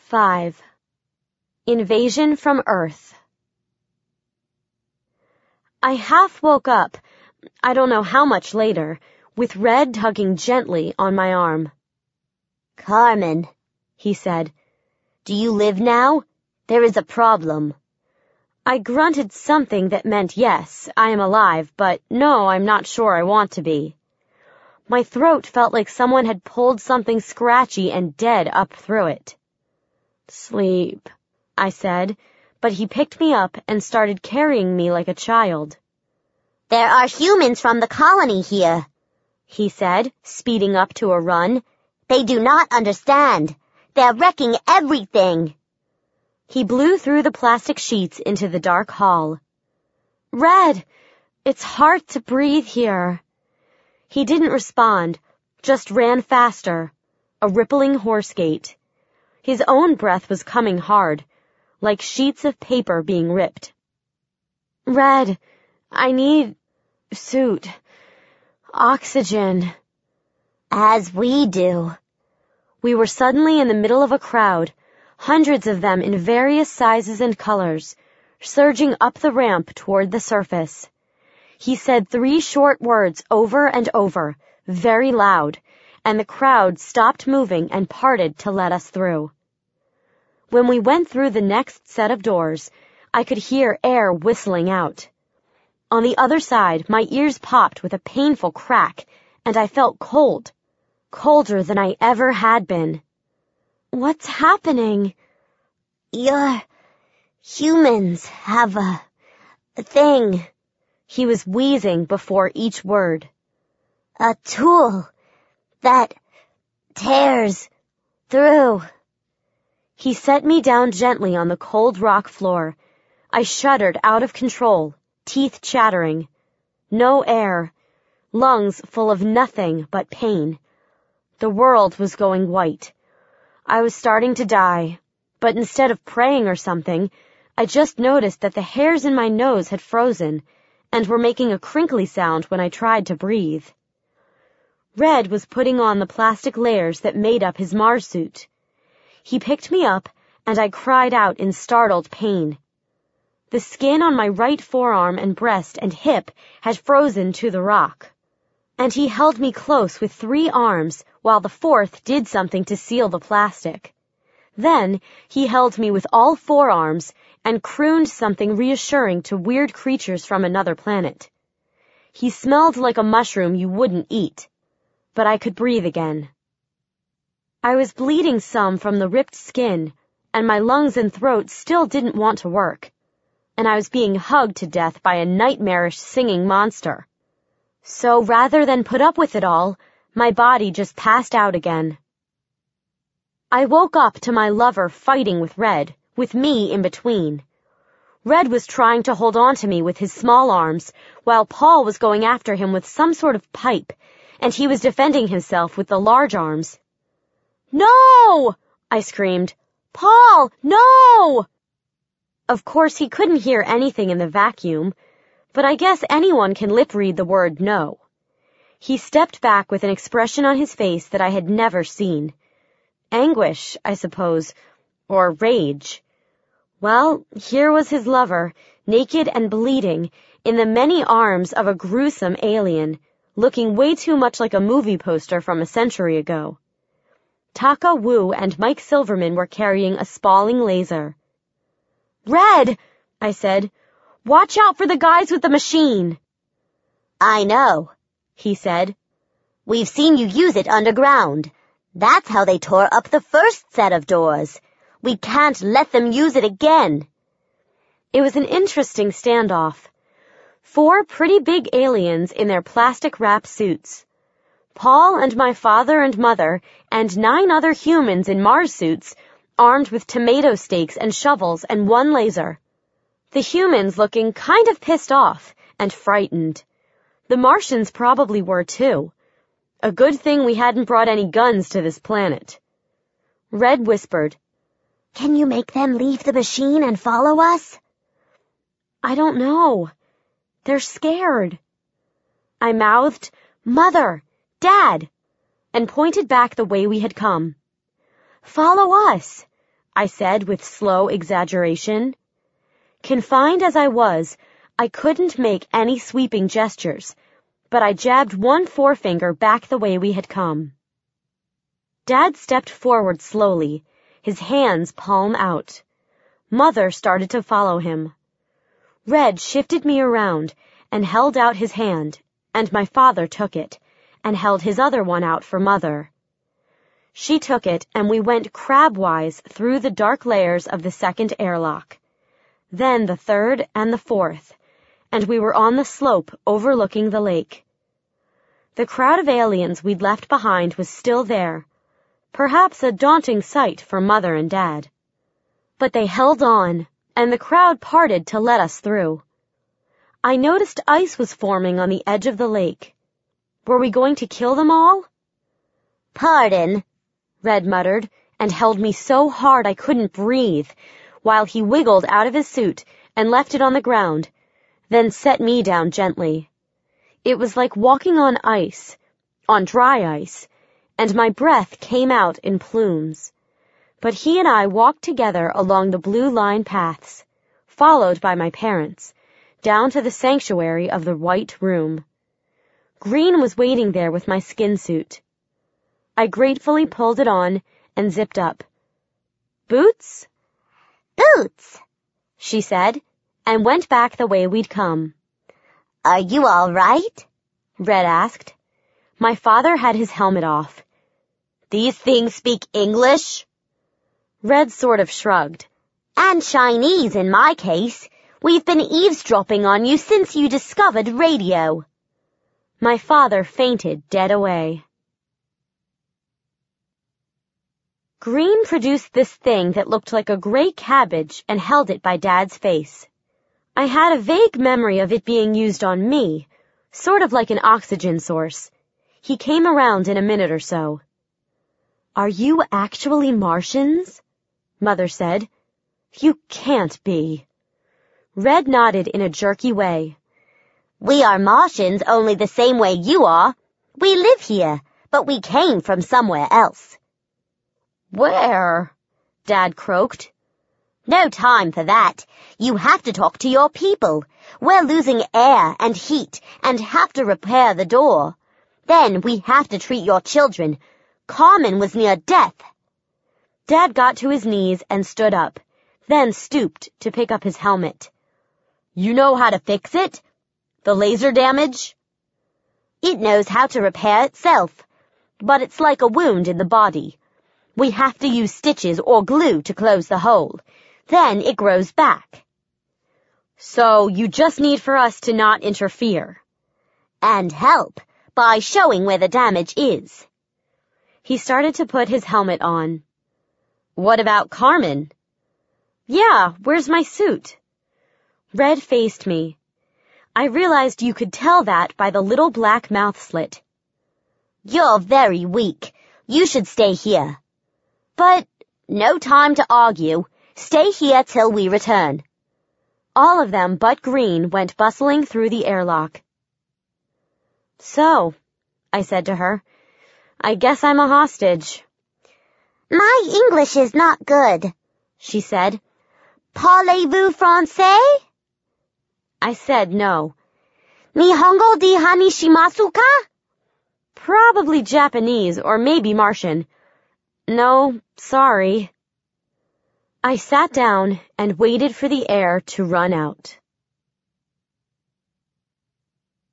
5. Invasion from Earth. I half woke up, I don't know how much later, with Red tugging gently on my arm. "Carmen," he said, "do you live now? There is a problem." I grunted something that meant yes, I am alive, but no, I'm not sure I want to be. My throat felt like someone had pulled something scratchy and dead up through it. "Sleep," I said, but he picked me up and started carrying me like a child. "There are humans from the colony here," he said, speeding up to a run. "They do not understand. They're wrecking everything." He blew through the plastic sheets into the dark hall. "Red, it's hard to breathe here." He didn't respond, just ran faster, a rippling horse gait. His own breath was coming hard, like sheets of paper being ripped. "Red, I need suit. Oxygen." "As we do." We were suddenly in the middle of a crowd, hundreds of them in various sizes and colors, surging up the ramp toward the surface. He said 3 short words over and over, very loud, and the crowd stopped moving and parted to let us through. When we went through the next set of doors, I could hear air whistling out. On the other side, my ears popped with a painful crack, and I felt cold, colder than I ever had been. "What's happening?" "Your humans have a thing." He was wheezing before each word. "A tool that tears through." He set me down gently on the cold rock floor. I shuddered out of control, teeth chattering. No air. Lungs full of nothing but pain. The world was going white. I was starting to die, but instead of praying or something, I just noticed that the hairs in my nose had frozen and were making a crinkly sound when I tried to breathe. Red was putting on the plastic layers that made up his Mars suit. He picked me up, and I cried out in startled pain. The skin on my right forearm and breast and hip had frozen to the rock. And he held me close with 3 arms while the 4th did something to seal the plastic. Then he held me with all 4 arms and crooned something reassuring to weird creatures from another planet. He smelled like a mushroom you wouldn't eat, but I could breathe again. I was bleeding some from the ripped skin, and my lungs and throat still didn't want to work, and I was being hugged to death by a nightmarish singing monster. So rather than put up with it all, my body just passed out again. I woke up to my lover fighting with Red, with me in between. Red was trying to hold on to me with his small arms, while Paul was going after him with some sort of pipe, and he was defending himself with the large arms. "No!" I screamed. "Paul, no!" Of course, he couldn't hear anything in the vacuum, but I guess anyone can lip-read the word no. He stepped back with an expression on his face that I had never seen. Anguish, I suppose, or rage. Well, here was his lover, naked and bleeding, in the many arms of a gruesome alien, looking way too much like a movie poster from a century ago. Taka Wu and Mike Silverman were carrying a spalling laser. "Red," I said, "watch out for the guys with the machine." "I know," he said. "We've seen you use it underground. That's how they tore up the first set of doors. We can't let them use it again." It was an interesting standoff. 4 pretty big aliens in their plastic-wrap suits. Paul and my father and mother and 9 other humans in Mars suits, armed with tomato stakes and shovels and 1 laser. The humans looking kind of pissed off and frightened. The Martians probably were too. A good thing we hadn't brought any guns to this planet. Red whispered, "Can you make them leave the machine and follow us?" "I don't know. They're scared." I mouthed, "Mother, Dad," and pointed back the way we had come. "Follow us," I said with slow exaggeration. Confined as I was, I couldn't make any sweeping gestures, but I jabbed one forefinger back the way we had come. Dad stepped forward slowly, his hands palm out. Mother started to follow him. Red shifted me around and held out his hand, and my father took it and held his other one out for Mother. She took it, and we went crabwise through the dark layers of the second airlock, then the third and the fourth, and we were on the slope overlooking the lake. The crowd of aliens we'd left behind was still there, perhaps a daunting sight for Mother and Dad. But they held on, and the crowd parted to let us through. I noticed ice was forming on the edge of the lake. Were we going to kill them all? "Pardon," Red muttered, and held me so hard I couldn't breathe, while he wiggled out of his suit and left it on the ground, then set me down gently. It was like walking on ice, on dry ice, and my breath came out in plumes. But he and I walked together along the blue line paths, followed by my parents, down to the sanctuary of the White Room. Green was waiting there with my skin suit. I gratefully pulled it on and zipped up. "Boots?" "Boots," she said, and went back the way we'd come. "Are you all right?" Red asked. My father had his helmet off. "These things speak English?" Red sort of shrugged. "And Chinese in my case. We've been eavesdropping on you since you discovered radio." My father fainted dead away. Green produced this thing that looked like a gray cabbage and held it by Dad's face. I had a vague memory of it being used on me, sort of like an oxygen source. He came around in a minute or so. "Are you actually Martians?" Mother said. "You can't be." Red nodded in a jerky way. "We are Martians only the same way you are. We live here, but we came from somewhere else." "Where?" Dad croaked. "No time for that. You have to talk to your people. We're losing air and heat and have to repair the door. Then we have to treat your children. Carmen was near death." Dad got to his knees and stood up, then stooped to pick up his helmet. "You know how to fix it? The laser damage?" "It knows how to repair itself, but it's like a wound in the body. We have to use stitches or glue to close the hole. Then it grows back." "So you just need for us to not interfere." "And help by showing where the damage is." He started to put his helmet on. "What about Carmen?" "Yeah, where's my suit?" Red faced me. I realized you could tell that by the little black mouth slit. "You're very weak. You should stay here." "But no time to argue. Stay here till we return." All of them but Green went bustling through the airlock. "So," I said to her, "I guess I'm a hostage." "My English is not good," she said. "Parlez-vous français?" I said no. "Nihongo de hanishimasu ka?" Probably Japanese or maybe Martian. "No, sorry." I sat down and waited for the air to run out.